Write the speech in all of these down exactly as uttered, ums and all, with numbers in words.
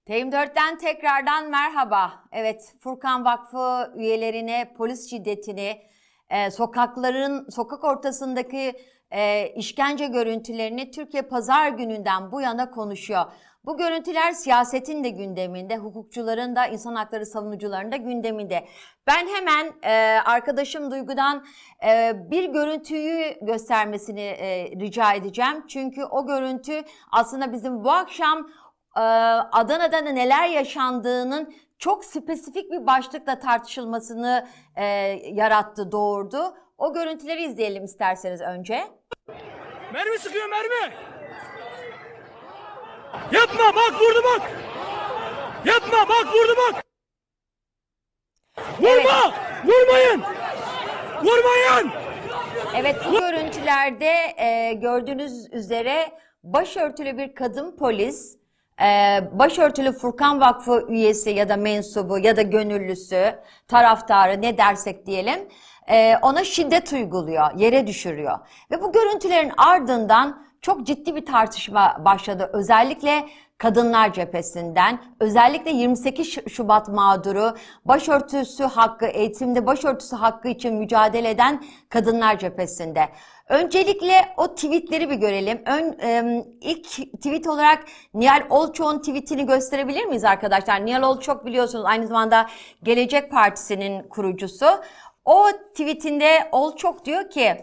T yirmi dört'ten tekrardan merhaba. Evet, Furkan Vakfı üyelerine polis şiddetini, e, sokakların, sokak ortasındaki e, işkence görüntülerini Türkiye Pazar Günü'nden bu yana konuşuyor. Bu görüntüler siyasetin de gündeminde, hukukçuların da, insan hakları savunucuların da gündeminde. Ben hemen e, arkadaşım Duygu'dan e, bir görüntüyü göstermesini e, rica edeceğim. Çünkü o görüntü aslında bizim bu akşam Adana'da neler yaşandığının çok spesifik bir başlıkla tartışılmasını e, yarattı, doğurdu. O görüntüleri izleyelim isterseniz önce. Mermi sıkıyor, mermi! Yapma, bak vurdu bak! Yapma, bak vurdu bak! Vurma! Evet. Vurmayın! Vurmayın! Evet, bu görüntülerde e, gördüğünüz üzere başörtülü bir kadın polis, Ee, başörtülü Furkan Vakfı üyesi ya da mensubu ya da gönüllüsü, taraftarı ne dersek diyelim, e, ona şiddet uyguluyor, yere düşürüyor. Ve bu görüntülerin ardından çok ciddi bir tartışma başladı. Özellikle kadınlar cephesinden, özellikle yirmi sekiz Şubat mağduru, başörtüsü hakkı, eğitimde başörtüsü hakkı için mücadele eden kadınlar cephesinde. Öncelikle o tweetleri bir görelim. Ön, e, ilk tweet olarak Nihal Olçok'un tweetini gösterebilir miyiz arkadaşlar? Nihal Olçok biliyorsunuz aynı zamanda Gelecek Partisi'nin kurucusu. O tweetinde Olçok diyor ki,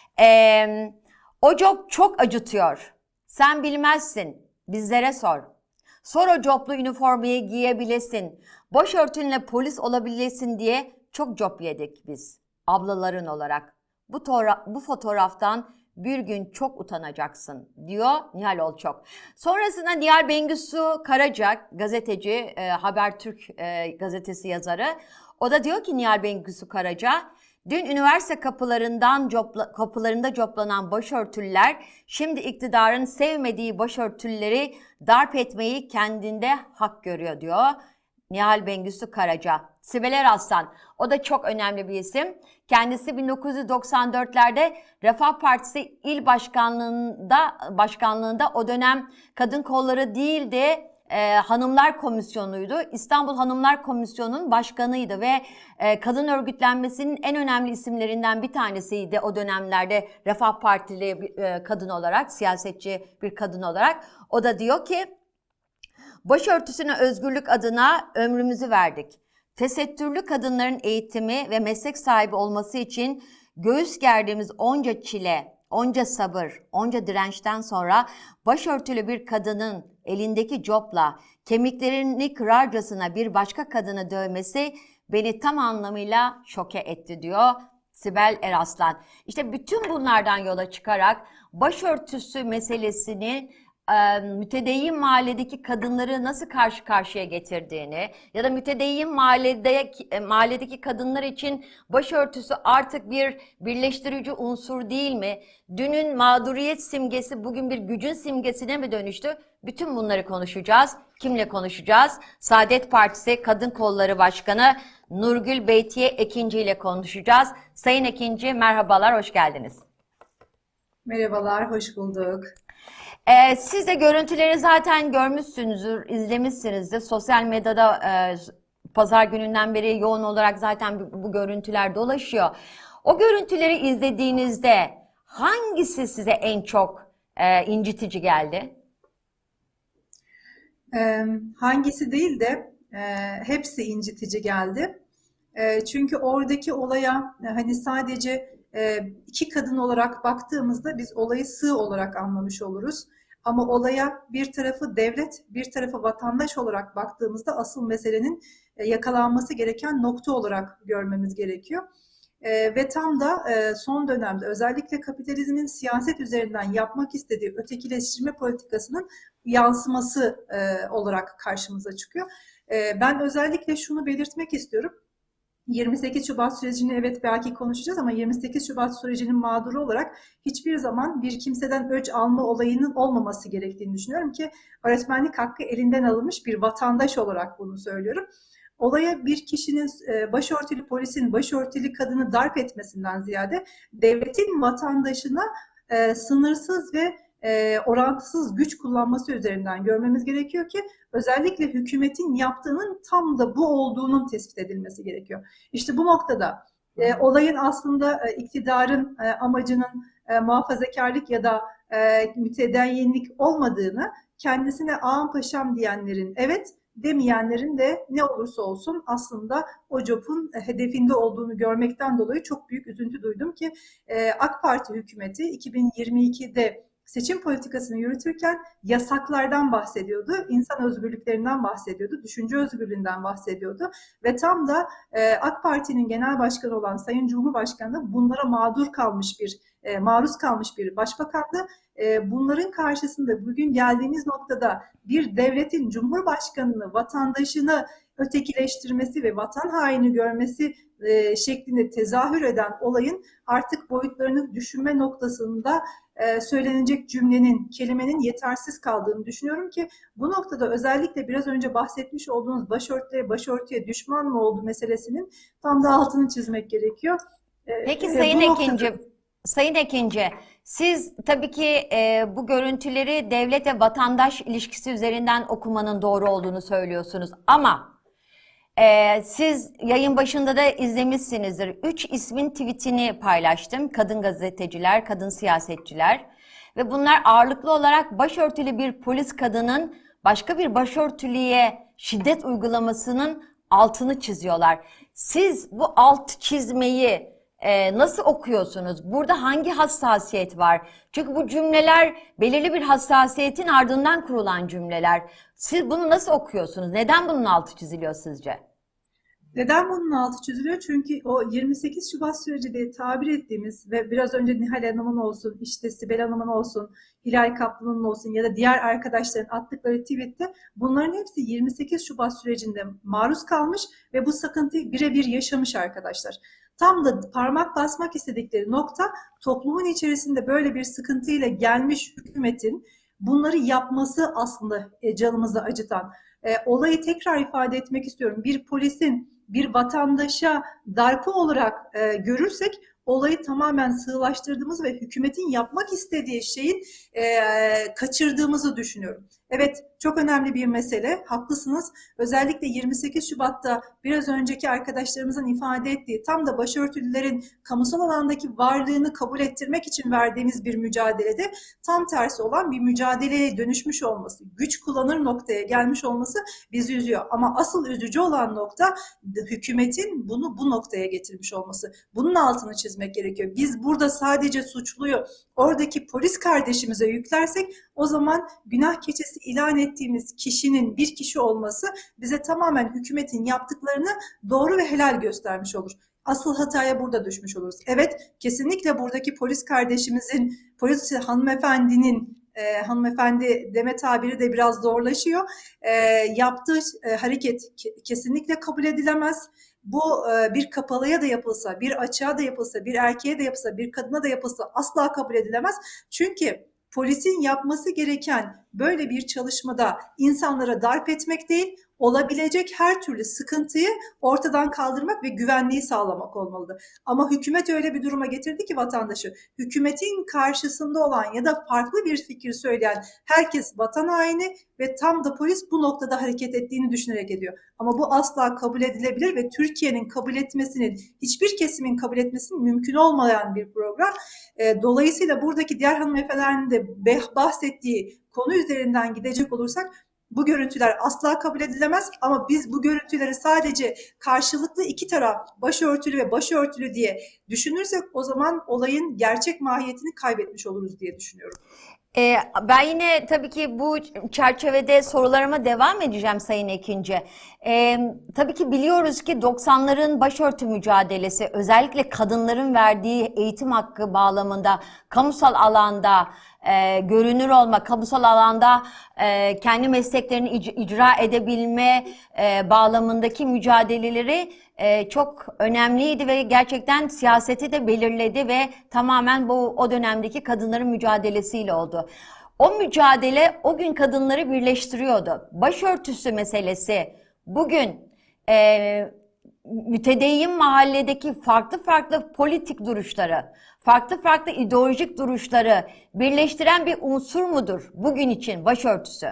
e, o job çok acıtıyor. Sen bilmezsin. Bizlere sor. Sor o joblu üniformayı giyebilesin. Başörtünle polis olabilesin diye çok job yedik biz. Ablaların olarak. Bu, bu fotoğraftan bir gün çok utanacaksın diyor Nihal Olçok. Sonrasında Nihal Bengisu Karaca, gazeteci, e, Habertürk e, gazetesi yazarı. O da diyor ki Nihal Bengisu Karaca, dün üniversite kapılarından copla, kapılarında coplanan başörtüliler şimdi iktidarın sevmediği başörtülileri darp etmeyi kendinde hak görüyor diyor Nihal Bengisu Karaca. Sibel Eraslan, o da çok önemli bir isim. Kendisi bin dokuz yüz doksan dört'lerde Refah Partisi İl Başkanlığında, başkanlığında o dönem Kadın Kolları değil de e, Hanımlar Komisyonu'ydu. İstanbul Hanımlar Komisyonu'nun başkanıydı ve e, kadın örgütlenmesinin en önemli isimlerinden bir tanesiydi o dönemlerde Refah Partili bir e, kadın olarak, siyasetçi bir kadın olarak. O da diyor ki, başörtüsüne özgürlük adına ömrümüzü verdik. Tesettürlü kadınların eğitimi ve meslek sahibi olması için göğüs gerdiğimiz onca çile, onca sabır, onca dirençten sonra başörtülü bir kadının elindeki copla kemiklerini kırarcasına bir başka kadını dövmesi beni tam anlamıyla şoke etti diyor Sibel Eraslan. İşte bütün bunlardan yola çıkarak başörtüsü meselesini e, mütedeyyin mahalledeki kadınları nasıl karşı karşıya getirdiğini ya da mütedeyyin mahalledeki, e, mahalledeki kadınlar için başörtüsü artık bir birleştirici unsur değil mi? Dünün mağduriyet simgesi bugün bir gücün simgesine mi dönüştü? Bütün bunları konuşacağız. Kimle konuşacağız? Saadet Partisi Kadın Kolları Başkanı Nurgül Beytiye Ekinci ile konuşacağız. Sayın Ekinci, merhabalar, hoş geldiniz. Merhabalar, hoş bulduk. Ee, siz de görüntüleri zaten görmüşsünüzdür, izlemişsinizdir. Sosyal medyada e, pazar gününden beri yoğun olarak zaten bu, bu görüntüler dolaşıyor. O görüntüleri izlediğinizde hangisi size en çok e, incitici geldi? Ee, hangisi değil de e, hepsi incitici geldi. E, çünkü oradaki olaya e, hani sadece e, iki kadın olarak baktığımızda biz olayı sığ olarak anlamış oluruz. Ama olaya bir tarafı devlet, bir tarafı vatandaş olarak baktığımızda asıl meselenin e, yakalanması gereken nokta olarak görmemiz gerekiyor. E, ve tam da e, son dönemde özellikle kapitalizmin siyaset üzerinden yapmak istediği ötekileştirme politikasının yansıması e, olarak karşımıza çıkıyor. E, ben özellikle şunu belirtmek istiyorum. yirmi sekiz Şubat sürecini evet belki konuşacağız ama yirmi sekiz Şubat sürecinin mağduru olarak hiçbir zaman bir kimseden öc alma olayının olmaması gerektiğini düşünüyorum ki öğretmenlik hakkı elinden alınmış bir vatandaş olarak bunu söylüyorum. Olaya bir kişinin başörtülü polisin başörtülü kadını darp etmesinden ziyade devletin vatandaşına e, sınırsız ve e, orantısız güç kullanması üzerinden görmemiz gerekiyor ki özellikle hükümetin yaptığının tam da bu olduğunun tespit edilmesi gerekiyor. İşte bu noktada e, olayın aslında e, iktidarın e, amacının e, muhafazakarlık ya da e, mütedeyyenlik olmadığını, kendisine ağam paşam diyenlerin evet, demeyenlerin de ne olursa olsun aslında o copun hedefinde olduğunu görmekten dolayı çok büyük üzüntü duydum ki e, AK Parti hükümeti iki bin yirmi ikide seçim politikasını yürütürken yasaklardan bahsediyordu, insan özgürlüklerinden bahsediyordu, düşünce özgürlüğünden bahsediyordu ve tam da e, AK Parti'nin genel başkanı olan Sayın Cumhurbaşkanı da bunlara mağdur kalmış bir, e, maruz kalmış bir başbakandı. E, bunların karşısında bugün geldiğimiz noktada bir devletin Cumhurbaşkanını, vatandaşını ötekileştirmesi ve vatan haini görmesi e, şeklinde tezahür eden olayın artık boyutlarını düşünme noktasında e, söylenecek cümlenin, kelimenin yetersiz kaldığını düşünüyorum ki bu noktada özellikle biraz önce bahsetmiş olduğunuz başörtüye, başörtüye düşman mı oldu meselesinin tam da altını çizmek gerekiyor. E, Peki e, Sayın bu noktada... Ekinci, Sayın Ekinci, siz tabii ki e, bu görüntüleri devlet ve vatandaş ilişkisi üzerinden okumanın doğru olduğunu söylüyorsunuz. Ama e, siz yayın başında da izlemişsinizdir. Üç ismin tweetini paylaştım. Kadın gazeteciler, kadın siyasetçiler. Ve bunlar ağırlıklı olarak başörtülü bir polis kadının başka bir başörtülüye şiddet uygulamasının altını çiziyorlar. Siz bu alt çizmeyi Ee, nasıl okuyorsunuz? Burada hangi hassasiyet var? Çünkü bu cümleler belirli bir hassasiyetin ardından kurulan cümleler. Siz bunu nasıl okuyorsunuz? Neden bunun altı çiziliyor sizce? Neden bunun altı çiziliyor? Çünkü o yirmi sekiz Şubat süreci diye tabir ettiğimiz ve biraz önce Nihal Hanım'ın olsun, işte Sibel Hanım'ın olsun, Hilal Kaplan'ın olsun ya da diğer arkadaşların attıkları tweette bunların hepsi yirmi sekiz Şubat sürecinde maruz kalmış ve bu sıkıntıyı birebir yaşamış arkadaşlar. Tam da parmak basmak istedikleri nokta toplumun içerisinde böyle bir sıkıntıyla gelmiş hükümetin bunları yapması aslında canımızı acıtan. E, olayı tekrar ifade etmek istiyorum. Bir polisin bir vatandaşa darbe olarak e, görürsek olayı tamamen sığlaştırdığımız ve hükümetin yapmak istediği şeyin e, kaçırdığımızı düşünüyorum. Evet, çok önemli bir mesele, haklısınız. Özellikle yirmi sekiz Şubat'ta biraz önceki arkadaşlarımızın ifade ettiği tam da başörtülülerin kamusal alandaki varlığını kabul ettirmek için verdiğimiz bir mücadelede tam tersi olan bir mücadeleye dönüşmüş olması, güç kullanır noktaya gelmiş olması bizi üzüyor. Ama asıl üzücü olan nokta hükümetin bunu bu noktaya getirmiş olması. Bunun altını çizmek gerekiyor. Biz burada sadece suçluyu oradaki polis kardeşimize yüklersek o zaman günah keçesi ilan ettiğimiz kişinin bir kişi olması bize tamamen hükümetin yaptıklarını doğru ve helal göstermiş olur. Asıl hataya burada düşmüş oluruz. Evet, kesinlikle buradaki polis kardeşimizin, polis hanımefendinin, e, hanımefendi deme tabiri de biraz zorlaşıyor. E, yaptığı e, hareket kesinlikle kabul edilemez. Bu e, bir kapalıya da yapılsa, bir açığa da yapılsa, bir erkeğe de yapılsa, bir kadına da yapılsa asla kabul edilemez. Çünkü polisin yapması gereken böyle bir çalışmada insanlara darp etmek değil, olabilecek her türlü sıkıntıyı ortadan kaldırmak ve güvenliği sağlamak olmalıdır. Ama hükümet öyle bir duruma getirdi ki vatandaşı, hükümetin karşısında olan ya da farklı bir fikir söyleyen herkes vatan haini ve tam da polis bu noktada hareket ettiğini düşünerek ediyor. Ama bu asla kabul edilebilir ve Türkiye'nin kabul etmesinin, hiçbir kesimin kabul etmesinin mümkün olmayan bir program. Dolayısıyla buradaki diğer hanımefendinin de bahsettiği konu üzerinden gidecek olursak bu görüntüler asla kabul edilemez ama biz bu görüntüleri sadece karşılıklı iki taraf başörtülü ve başörtülü diye düşünürsek o zaman olayın gerçek mahiyetini kaybetmiş oluruz diye düşünüyorum. Ee, ben yine tabii ki bu çerçevede sorularıma devam edeceğim Sayın Ekinci. Ee, tabii ki biliyoruz ki doksanların başörtü mücadelesi özellikle kadınların verdiği eğitim hakkı bağlamında kamusal alanda e, görünür olma, kamusal alanda e, kendi mesleklerini ic- icra edebilme e, bağlamındaki mücadeleleri e, çok önemliydi ve gerçekten siyaseti de belirledi ve tamamen bu o dönemdeki kadınların mücadelesiyle oldu. O mücadele o gün kadınları birleştiriyordu. Başörtüsü meselesi bugün e, mütedeyyin mahalledeki farklı farklı politik duruşları, farklı farklı ideolojik duruşları birleştiren bir unsur mudur bugün için başörtüsü?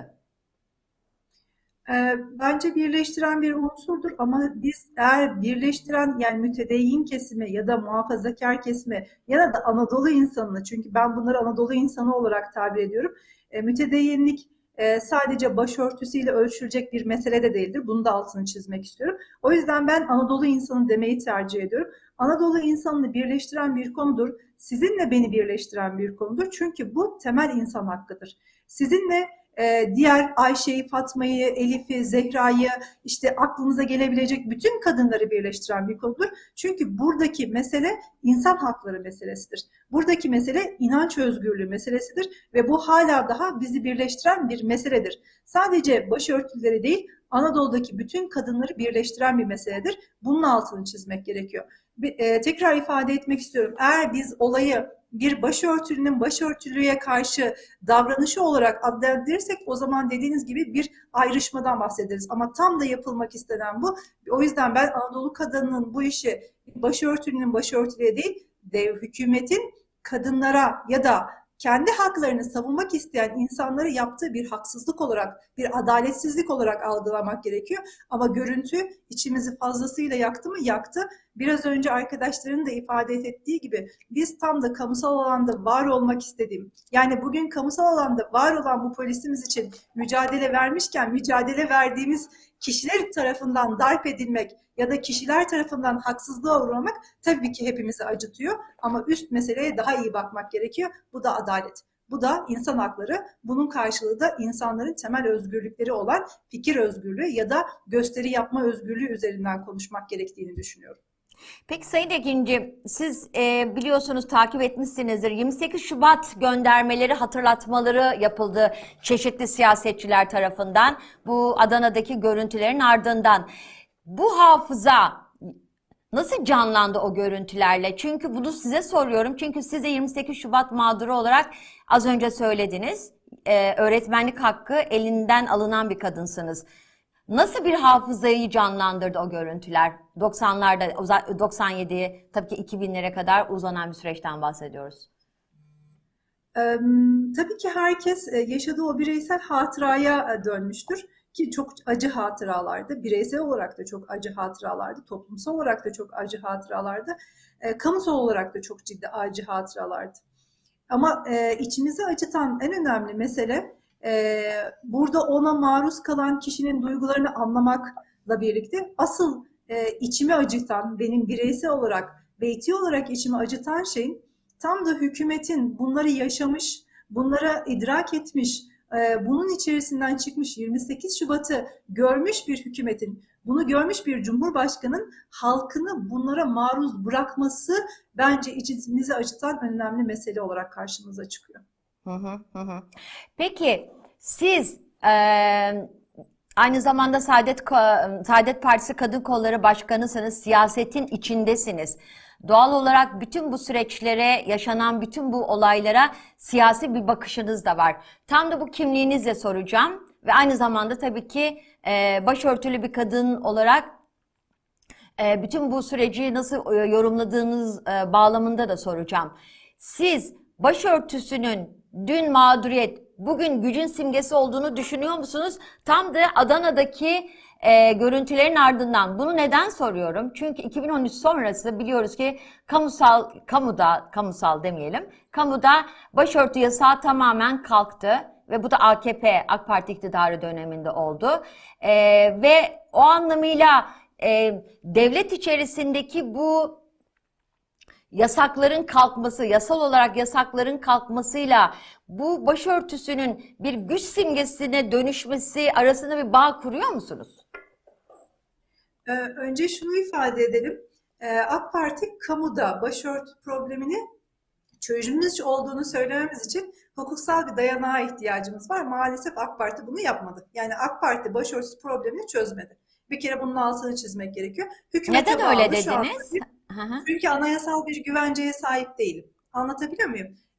Ee, Bence birleştiren bir unsurdur ama biz eğer birleştiren yani mütedeyyin kesimi ya da muhafazakar kesimi ya da Anadolu insanını, çünkü ben bunları Anadolu insanı olarak tabir ediyorum. E, mütedeyyinlik e, sadece başörtüsüyle ölçülecek bir mesele de değildir. Bunu da altını çizmek istiyorum. O yüzden ben Anadolu insanı demeyi tercih ediyorum. Anadolu insanını birleştiren bir konudur. Sizinle beni birleştiren bir konudur. Çünkü bu temel insan hakkıdır. Sizinle Ee, diğer Ayşe'yi, Fatma'yı, Elif'i, Zehra'yı, işte aklınıza gelebilecek bütün kadınları birleştiren bir konudur. Çünkü buradaki mesele insan hakları meselesidir. Buradaki mesele inanç özgürlüğü meselesidir ve bu hala daha bizi birleştiren bir meseledir. Sadece başörtüleri değil, Anadolu'daki bütün kadınları birleştiren bir meseledir. Bunun altını çizmek gerekiyor. Bir, e, tekrar ifade etmek istiyorum. Eğer biz olayı bir başörtülünün başörtülüye karşı davranışı olarak adlandırırsak o zaman dediğiniz gibi bir ayrışmadan bahsederiz. Ama tam da yapılmak istenen bu. O yüzden ben Anadolu kadınının bu işi başörtülünün başörtülüye değil, dev hükümetin kadınlara ya da kendi haklarını savunmak isteyen insanları yaptığı bir haksızlık olarak, bir adaletsizlik olarak algılamak gerekiyor. Ama görüntü içimizi fazlasıyla yaktı mı? Yaktı. Biraz önce arkadaşların da ifade ettiği gibi biz tam da kamusal alanda var olmak istediğim, yani bugün kamusal alanda var olan bu polisimiz için mücadele vermişken mücadele verdiğimiz kişiler tarafından darp edilmek ya da kişiler tarafından haksızlığa uğramak tabii ki hepimizi acıtıyor ama üst meseleye daha iyi bakmak gerekiyor. Bu da adalet. Bu da insan hakları. Bunun karşılığı da insanların temel özgürlükleri olan fikir özgürlüğü ya da gösteri yapma özgürlüğü üzerinden konuşmak gerektiğini düşünüyorum. Peki Sayın Ekinci, siz e, biliyorsunuz takip etmişsinizdir. yirmi sekiz Şubat göndermeleri, hatırlatmaları yapıldı çeşitli siyasetçiler tarafından. Bu Adana'daki görüntülerin ardından. Bu hafıza nasıl canlandı o görüntülerle? Çünkü bunu size soruyorum. Çünkü siz de yirmi sekiz Şubat mağduru olarak az önce söylediniz. E, öğretmenlik hakkı elinden alınan bir kadınsınız. Nasıl bir hafızayı canlandırdı o görüntüler? doksanlarda, doksan yediye, tabii ki iki binlere kadar uzanan bir süreçten bahsediyoruz. Ee, tabii ki herkes yaşadığı o bireysel hatıraya dönmüştür. Ki çok acı hatıralardı. Bireysel olarak da çok acı hatıralardı. Toplumsal olarak da çok acı hatıralardı. E, kamusal olarak da çok ciddi acı hatıralardı. Ama e, içimizi acıtan en önemli mesele e, burada ona maruz kalan kişinin duygularını anlamakla birlikte asıl e, içimi acıtan, benim bireysel olarak, beyti olarak içimi acıtan şeyin tam da hükümetin bunları yaşamış, bunlara idrak etmiş, bunun içerisinden çıkmış yirmi sekiz Şubat'ı görmüş bir hükümetin, bunu görmüş bir cumhurbaşkanının halkını bunlara maruz bırakması bence içimizi acıtan önemli mesele olarak karşımıza çıkıyor. Hı hı hı. Peki siz e, aynı zamanda Saadet, Saadet Partisi Kadın Kolları Başkanısınız, siyasetin içindesiniz. Doğal olarak bütün bu süreçlere, yaşanan bütün bu olaylara siyasi bir bakışınız da var. Tam da bu kimliğinizle soracağım ve aynı zamanda tabii ki e, başörtülü bir kadın olarak e, bütün bu süreci nasıl e, yorumladığınız e, bağlamında da soracağım. Siz başörtüsünün dün mağduriyet, bugün gücün simgesi olduğunu düşünüyor musunuz? Tam da Adana'daki E, görüntülerin ardından. Bunu neden soruyorum? Çünkü iki bin on üç sonrası biliyoruz ki kamusal, kamuda, kamusal demeyelim, kamuda başörtü yasağı tamamen kalktı ve bu da A K P, AK Parti iktidarı döneminde oldu. E, ve o anlamıyla e, devlet içerisindeki bu yasakların kalkması, yasal olarak yasakların kalkmasıyla bu başörtüsünün bir güç simgesine dönüşmesi arasında bir bağ kuruyor musunuz? Önce şunu ifade edelim. AK Parti kamuda başörtü problemini çözümümüz olduğunu söylememiz için hukuksal bir dayanağa ihtiyacımız var. Maalesef AK Parti bunu yapmadı. Yani AK Parti başörtüsü problemini çözmedi. Bir kere bunun altını çizmek gerekiyor. Hükümete Neden öyle bağlı şu anda dediniz? bir- Çünkü anayasal bir güvenceye sahip değilim. Anlatabiliyor muyum?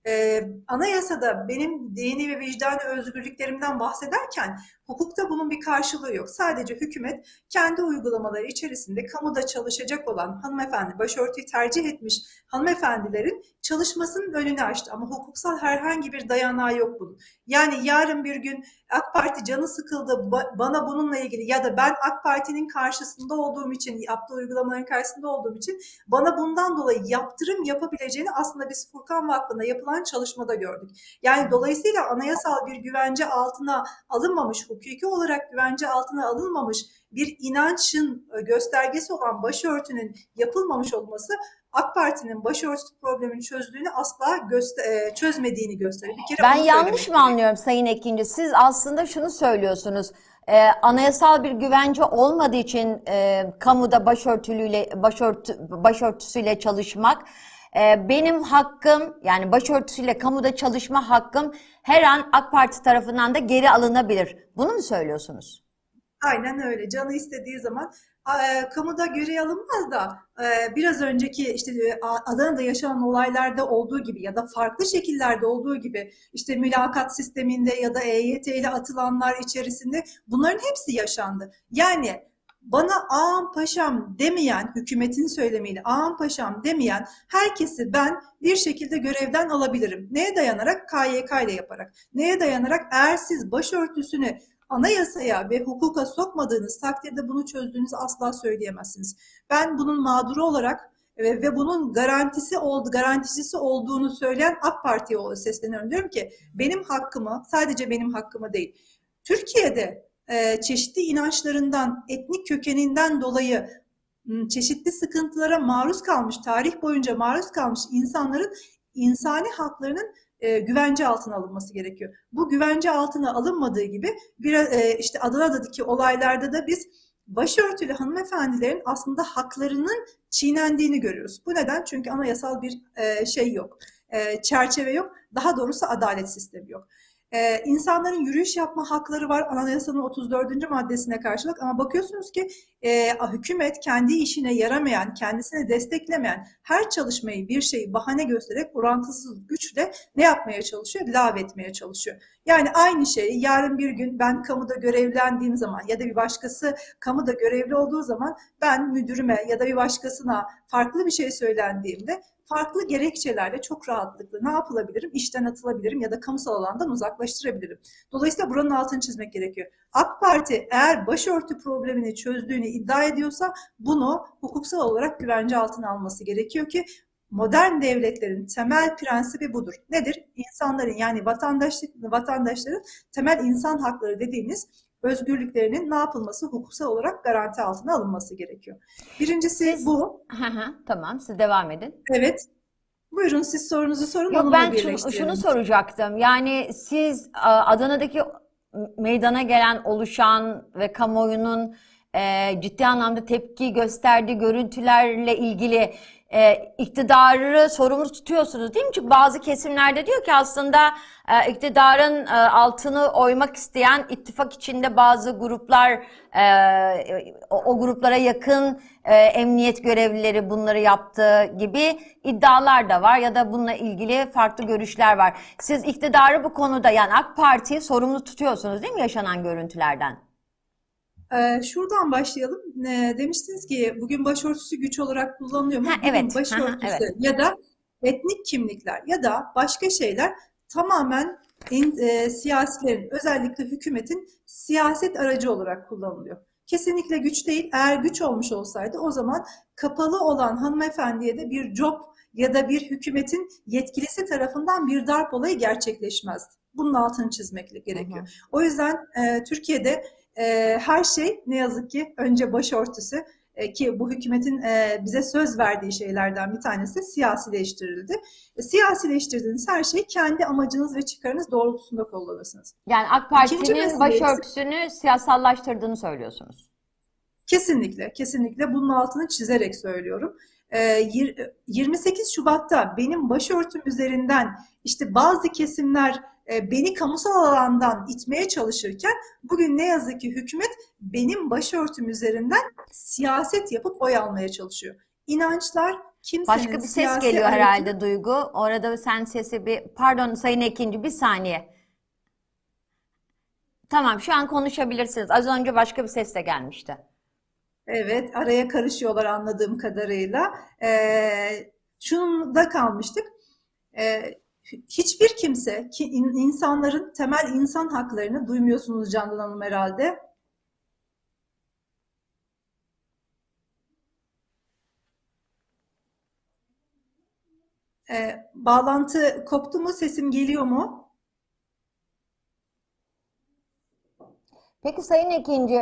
Ee, anayasada benim dini ve vicdani özgürlüklerimden bahsederken hukukta bunun bir karşılığı yok. Sadece hükümet kendi uygulamaları içerisinde kamuda çalışacak olan hanımefendi, başörtüyü tercih etmiş hanımefendilerin çalışmasının önünü açtı. Ama hukuksal herhangi bir dayanağı yok bunun. Yani yarın bir gün AK Parti canı sıkıldı, bana bununla ilgili ya da ben AK Parti'nin karşısında olduğum için, yaptığı uygulamaların karşısında olduğum için bana bundan dolayı yaptırım yapabileceğini aslında biz Furkan Vakfı'nda yapılan çalışmada gördük. Yani dolayısıyla anayasal bir güvence altına alınmamış, hukuki olarak güvence altına alınmamış bir inançın göstergesi olan başörtünün yapılmamış olması AK Parti'nin başörtüsü problemini çözdüğünü asla göster- çözmediğini gösteriyor. Bir kere Ben onu yanlış söylemek mı anlıyorum Sayın Ekinci? Siz aslında şunu söylüyorsunuz. Ee, anayasal bir güvence olmadığı için e, kamuda başörtülüyle başörtü, başörtüsüyle çalışmak e, benim hakkım, yani başörtüsüyle kamuda çalışma hakkım her an AK Parti tarafından da geri alınabilir. Bunu mu söylüyorsunuz? Aynen öyle. Canı istediği zaman e, kamuda görev alınmaz da e, biraz önceki işte e, Adana'da yaşanan olaylarda olduğu gibi ya da farklı şekillerde olduğu gibi işte mülakat sisteminde ya da E Y T ile atılanlar içerisinde bunların hepsi yaşandı. Yani bana ağam paşam demeyen, hükümetin söylemiyle ağam paşam demeyen herkesi ben bir şekilde görevden alabilirim. Neye dayanarak? K Y K ile yaparak. Neye dayanarak? Eğer siz başörtüsünü anayasaya ve hukuka sokmadığınız takdirde bunu çözdüğünüzü asla söyleyemezsiniz. Ben bunun mağduru olarak ve, ve bunun garantisi oldu, garanticisi olduğunu söyleyen AK Parti'ye sesleniyorum. Diyorum ki benim hakkımı, sadece benim hakkımı değil, Türkiye'de e, çeşitli inançlarından, etnik kökeninden dolayı çeşitli sıkıntılara maruz kalmış, tarih boyunca maruz kalmış insanların insani haklarının e, güvence altına alınması gerekiyor. Bu güvence altına alınmadığı gibi bir, e, işte Adana'daki olaylarda da biz başörtülü hanımefendilerin aslında haklarının çiğnendiğini görüyoruz. Bu neden? Çünkü anayasal bir e, şey yok, e, çerçeve yok, daha doğrusu adalet sistemi yok. Ee, insanların yürüyüş yapma hakları var anayasanın otuz dördüncü maddesine karşılık ama bakıyorsunuz ki e, hükümet kendi işine yaramayan, kendisini desteklemeyen her çalışmayı bir şeyi bahane göstererek orantısız güçle ne yapmaya çalışıyor? Lağvetmeye çalışıyor. Yani aynı şeyi yarın bir gün ben kamuda görevlendiğim zaman ya da bir başkası kamuda görevli olduğu zaman ben müdürüme ya da bir başkasına farklı bir şey söylendiğimde farklı gerekçelerle çok rahatlıkla ne yapılabilirim? İşten atılabilirim ya da kamusal alandan uzaklaştırabilirim. Dolayısıyla buranın altını çizmek gerekiyor. AK Parti eğer başörtü problemini çözdüğünü iddia ediyorsa bunu hukuksal olarak güvence altına alması gerekiyor ki modern devletlerin temel prensibi budur. Nedir? İnsanların yani vatandaşlık, vatandaşların temel insan hakları dediğimiz özgürlüklerinin ne yapılması, hukuksal olarak garanti altına alınması gerekiyor. Birincisi Siz, bu. Hı hı, tamam, siz devam edin. Evet. Buyurun siz sorunuzu sorun. Yok, onunla ben şunu, birleştirelim. şunu soracaktım. Yani siz a, Adana'daki meydana gelen, oluşan ve kamuoyunun e, ciddi anlamda tepki gösterdiği görüntülerle ilgili e, iktidarı sorumlu tutuyorsunuz değil mi? Çünkü bazı kesimlerde diyor ki aslında e, iktidarın e, altını oymak isteyen ittifak içinde bazı gruplar, e, o, o gruplara yakın e, emniyet görevlileri bunları yaptığı gibi iddialar da var ya da bununla ilgili farklı görüşler var. Siz iktidarı bu konuda, yani AK Parti'yi sorumlu tutuyorsunuz değil mi yaşanan görüntülerden? Ee, şuradan başlayalım. E, demiştiniz ki bugün başörtüsü güç olarak kullanılıyor mu? Ha, Bugün evet. başörtüsü Aha, evet. ya da etnik kimlikler ya da başka şeyler tamamen in, e, siyasilerin, özellikle hükümetin siyaset aracı olarak kullanılıyor. Kesinlikle güç değil. Eğer güç olmuş olsaydı o zaman kapalı olan hanımefendiye de bir job ya da bir hükümetin yetkilisi tarafından bir darp olayı gerçekleşmezdi. Bunun altını çizmek gerekiyor. Hı hı. O yüzden e, Türkiye'de e, her şey ne yazık ki önce başörtüsü e, ki bu hükümetin e, bize söz verdiği şeylerden bir tanesi siyasileştirildi. E, siyasileştirdiğiniz her şeyi kendi amacınız ve çıkarınız doğrultusunda kullanırsınız. Yani AK Parti'nin başörtüsünü siyasallaştırdığını söylüyorsunuz. Kesinlikle, kesinlikle bunun altını çizerek söylüyorum. yirmi sekiz Şubat'ta benim başörtüm üzerinden işte bazı kesimler beni kamusal alandan itmeye çalışırken bugün ne yazık ki hükümet benim başörtüm üzerinden siyaset yapıp oy almaya çalışıyor. İnançlar kimsenin Başka bir ses siyasi geliyor aracı- herhalde Duygu. Orada sen sesi bir... Pardon Sayın Ekinci, bir saniye. Tamam, şu an konuşabilirsiniz. Az önce başka bir ses de gelmişti. Evet, araya karışıyorlar anladığım kadarıyla. Ee, şunda kalmıştık. Ee, hiçbir kimse, ki in- insanların temel insan haklarını duymuyorsunuz Candan Hanım herhalde. Ee, bağlantı koptu mu? Sesim geliyor mu? Peki Sayın Ekinci,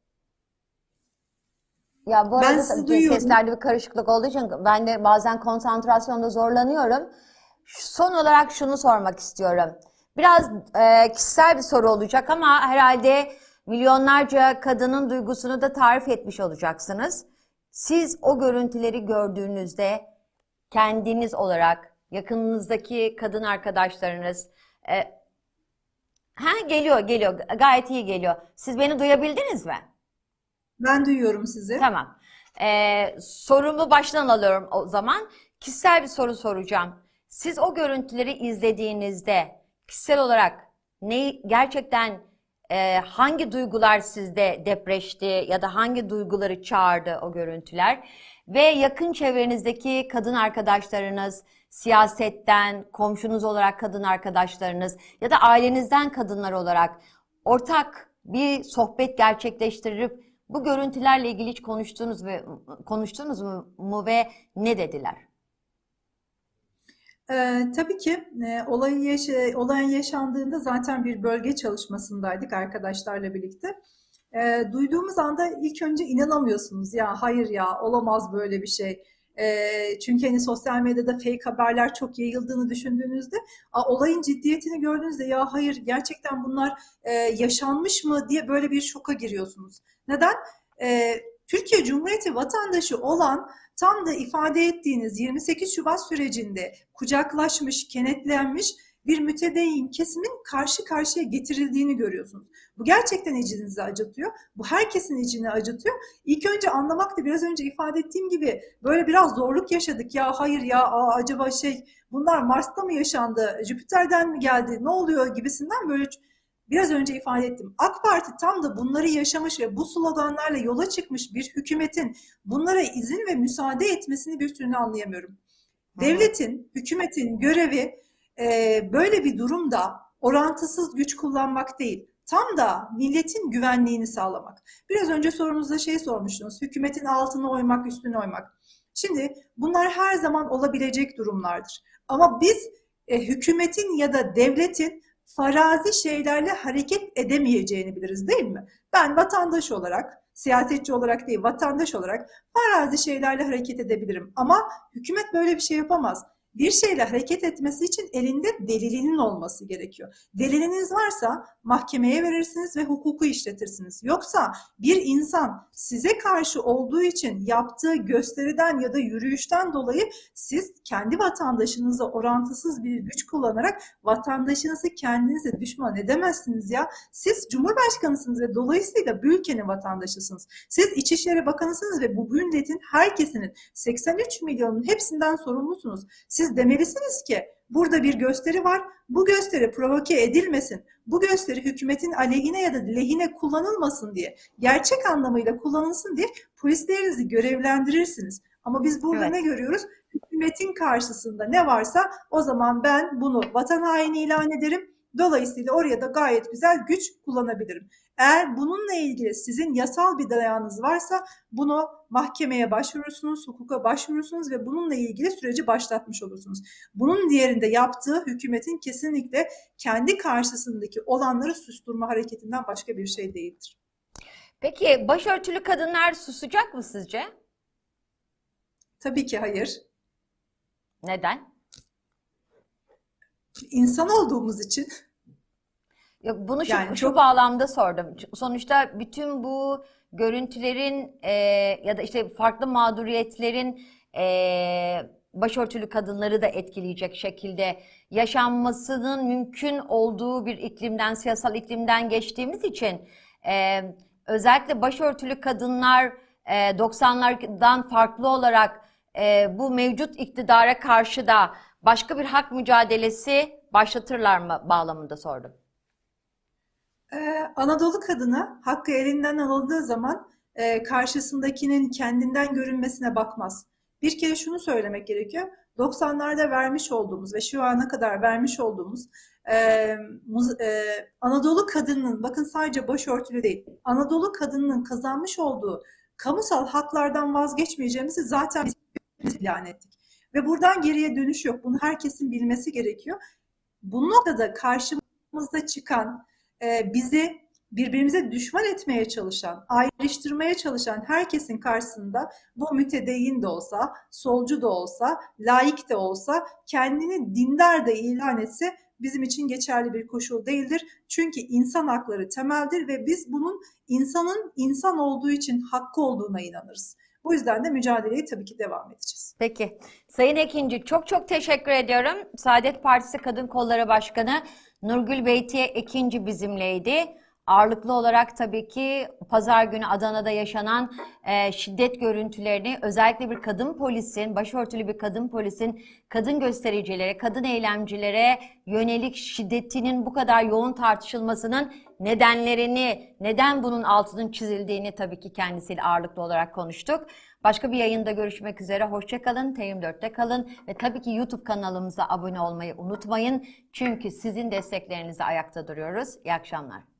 ya bu Ben arada sizi tabii duyuyorum. seslerde bir karışıklık olduğu için ben de bazen konsantrasyonda zorlanıyorum. Son olarak şunu sormak istiyorum. Biraz e, kişisel bir soru olacak ama herhalde milyonlarca kadının duygusunu da tarif etmiş olacaksınız. Siz o görüntüleri gördüğünüzde kendiniz olarak, yakınınızdaki kadın arkadaşlarınız, e, ha geliyor geliyor gayet iyi geliyor. Siz beni duyabildiniz mi? Ben duyuyorum sizi. Tamam. Ee, sorumu baştan alıyorum o zaman. Kişisel bir soru soracağım. Siz o görüntüleri izlediğinizde kişisel olarak ne gerçekten e, hangi duygular sizde depreşti ya da hangi duyguları çağırdı o görüntüler? Ve yakın çevrenizdeki kadın arkadaşlarınız, siyasetten, komşunuz olarak kadın arkadaşlarınız ya da ailenizden kadınlar olarak ortak bir sohbet gerçekleştirip bu görüntülerle ilgili hiç konuştunuz ve konuştunuz mu, mu ve ne dediler? Ee, tabii ki e, olayın, yaşa- olayın yaşandığında zaten bir bölge çalışmasındaydık arkadaşlarla birlikte. E, duyduğumuz anda ilk önce inanamıyorsunuz. Ya hayır ya olamaz böyle bir şey. E, çünkü hani sosyal medyada fake haberler çok yayıldığını düşündüğünüzde a, olayın ciddiyetini gördüğünüzde ya hayır gerçekten bunlar e, yaşanmış mı diye böyle bir şoka giriyorsunuz. Neden? E, Türkiye Cumhuriyeti vatandaşı olan tam da ifade ettiğiniz yirmi sekiz Şubat sürecinde kucaklaşmış, kenetlenmiş bir mütedeyyin kesimin karşı karşıya getirildiğini görüyorsunuz. Bu gerçekten içinizi acıtıyor. Bu herkesin içini acıtıyor. İlk önce anlamakta biraz önce ifade ettiğim gibi böyle biraz zorluk yaşadık. Ya hayır ya aa, acaba şey bunlar Mars'ta mı yaşandı, Jüpiter'den mi geldi, ne oluyor gibisinden böyle biraz önce ifade ettim. AK Parti tam da bunları yaşamış ve bu sloganlarla yola çıkmış bir hükümetin bunlara izin ve müsaade etmesini bir türlü anlayamıyorum. Devletin, hükümetin görevi e, böyle bir durumda orantısız güç kullanmak değil. Tam da milletin güvenliğini sağlamak. Biraz önce sorunuzda şey sormuştunuz. Hükümetin altına oymak, üstüne oymak. Şimdi bunlar her zaman olabilecek durumlardır. Ama biz e, hükümetin ya da devletin farazi şeylerle hareket edemeyeceğini biliriz değil mi? Ben vatandaş olarak, siyasetçi olarak değil, vatandaş olarak farazi şeylerle hareket edebilirim. Ama hükümet böyle bir şey yapamaz. Bir şeyle hareket etmesi için elinde delilinin olması gerekiyor. Deliliniz varsa mahkemeye verirsiniz ve hukuku işletirsiniz. Yoksa bir insan size karşı olduğu için yaptığı gösteriden ya da yürüyüşten dolayı siz kendi vatandaşınıza orantısız bir güç kullanarak vatandaşınızı kendinize düşman edemezsiniz ya. Siz Cumhurbaşkanısınız ve dolayısıyla bu ülkenin vatandaşısınız. Siz İçişleri Bakanısınız ve bu milletin herkesinin seksen üç milyonun hepsinden sorumlusunuz. Siz demelisiniz ki burada bir gösteri var, bu gösteri provoke edilmesin, bu gösteri hükümetin aleyhine ya da lehine kullanılmasın diye, gerçek anlamıyla kullanılsın diye polislerinizi görevlendirirsiniz. Ama biz burada Evet. ne görüyoruz? Hükümetin karşısında ne varsa o zaman ben bunu vatan haini ilan ederim. Dolayısıyla oraya da gayet güzel güç kullanabilirim. Eğer bununla ilgili sizin yasal bir dayağınız varsa bunu mahkemeye başvurursunuz, hukuka başvurursunuz ve bununla ilgili süreci başlatmış olursunuz. Bunun diğerinde yaptığı hükümetin kesinlikle kendi karşısındaki olanları susturma hareketinden başka bir şey değildir. Peki başörtülü kadınlar susacak mı sizce? Tabii ki hayır. Neden? İnsan olduğumuz için. Yok, bunu şu, Yani şu çok- bağlamda sordum. Sonuçta bütün bu görüntülerin e, ya da işte farklı mağduriyetlerin e, başörtülü kadınları da etkileyecek şekilde yaşanmasının mümkün olduğu bir iklimden, siyasal iklimden geçtiğimiz için e, özellikle başörtülü kadınlar e, doksanlardan farklı olarak e, bu mevcut iktidara karşı da başka bir hak mücadelesi başlatırlar mı bağlamında sordum. Ee, Anadolu kadını hakkı elinden alındığı zaman e, karşısındakinin kendinden görünmesine bakmaz. Bir kere şunu söylemek gerekiyor. doksanlarda vermiş olduğumuz ve şu ana kadar vermiş olduğumuz e, muz- e, Anadolu kadının, bakın sadece başörtülü değil, Anadolu kadının kazanmış olduğu kamusal haklardan vazgeçmeyeceğimizi zaten biz ilan ettik. Ve buradan geriye dönüş yok. Bunu herkesin bilmesi gerekiyor. Bu noktada karşımıza çıkan, e, bizi birbirimize düşman etmeye çalışan, ayrıştırmaya çalışan herkesin karşısında bu mütedeyyin de olsa, solcu da olsa, laik de olsa, kendini dindar da ilan etse bizim için geçerli bir koşul değildir. Çünkü insan hakları temeldir ve biz bunun insanın insan olduğu için hakkı olduğuna inanırız. Bu yüzden de mücadeleye tabii ki devam edeceğiz. Peki. Sayın Ekinci, çok çok teşekkür ediyorum. Saadet Partisi Kadın Kolları Başkanı Nurgül Beytiye Ekinci bizimleydi. Ağırlıklı olarak tabii ki pazar günü Adana'da yaşanan e, şiddet görüntülerini, özellikle bir kadın polisin, başörtülü bir kadın polisin kadın göstericilere, kadın eylemcilere yönelik şiddetinin bu kadar yoğun tartışılmasının nedenlerini, neden bunun altının çizildiğini tabii ki kendisiyle ağırlıklı olarak konuştuk. Başka bir yayında görüşmek üzere. Hoşça kalın, T yirmi dörtte kalın ve tabii ki YouTube kanalımıza abone olmayı unutmayın. Çünkü sizin desteklerinizle ayakta duruyoruz. İyi akşamlar.